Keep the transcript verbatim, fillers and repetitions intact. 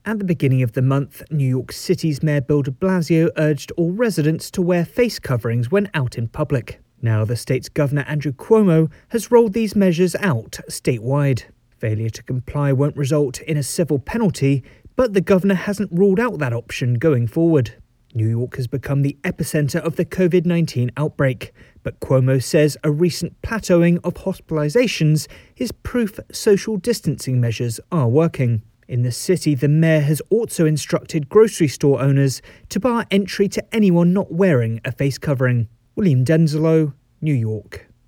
At the beginning of the month, New York City's Mayor Bill de Blasio urged all residents to wear face coverings when out in public. Now the state's Governor Andrew Cuomo has rolled these measures out statewide. Failure to comply won't result in a civil penalty, but the governor hasn't ruled out that option going forward. New York has become the epicenter of the covid nineteen outbreak, but Cuomo says a recent plateauing of hospitalizations is proof social distancing measures are working. In the city, the mayor has also instructed grocery store owners to bar entry to anyone not wearing a face covering. William Denzelo, New York.